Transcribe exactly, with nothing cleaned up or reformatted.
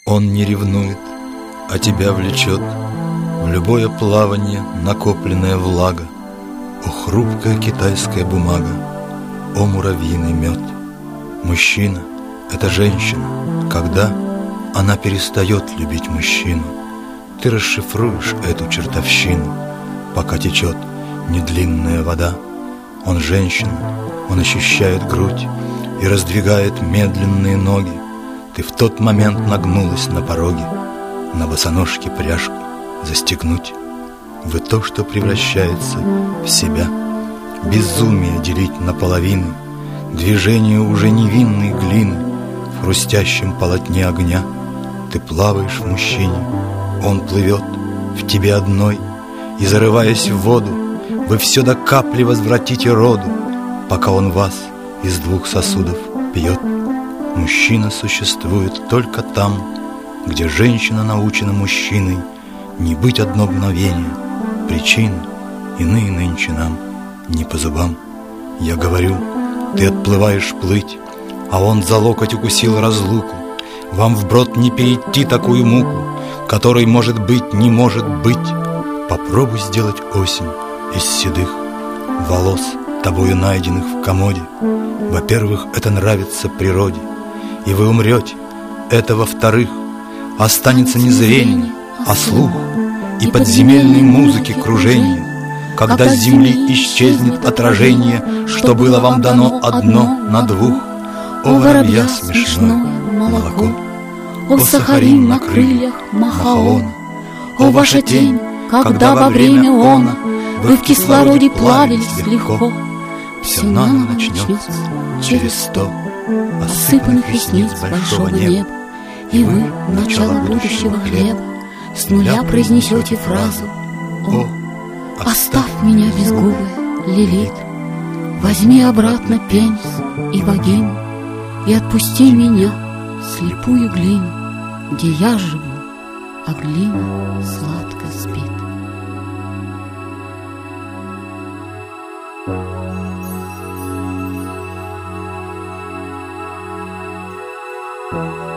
Он не ревнует, а тебя влечет в любое плавание накопленная влага. О, хрупкая китайская бумага, о, муравьиный мед. Мужчина — это женщина, когда она перестает любить мужчину. Ты расшифруешь эту чертовщину, пока течет недлинная вода. Он женщина, он ощущает грудь и раздвигает медленные ноги. Ты в тот момент нагнулась на пороге, на босоножке пряжку застегнуть. Вы то, что превращается в себя. Безумие делить наполовину, движение уже невинной глины в хрустящем полотне огня. Ты плаваешь в мужчине, он плывет в тебе одной, и, зарываясь в воду, вы все до капли возвратите роду, пока он вас из двух сосудов пьет. Мужчина существует только там, где женщина научена мужчиной не быть одно мгновение. Причины иные нынче нам не по зубам. Я говорю, ты отплываешь плыть, а он за локоть укусил разлуку. Вам вброд не перейти такую муку, которой, может быть, не может быть. Попробуй сделать осень из седых волос, тобою найденных в комоде. Во-первых, это нравится природе, и вы умрете. Это во-вторых, останется не зрение, а слух и подземельной музыки кружение, когда с земли исчезнет отражение, что было вам дано одно на двух. О, воробья смешное молоко, о, сахарин на крыльях махаона, о, ваша тень, когда во время она вы в кислороде плавились легко. Все наново начнется через сто осыпанных ресниц большого неба, и вы, начало будущего хлеба, с нуля произнесете фразу: «О, оставь меня безгубая, Лилит, возьми обратно пенис и вагину и отпусти меня, слепую глину, где я живу, а глина сладко спит». Thank you.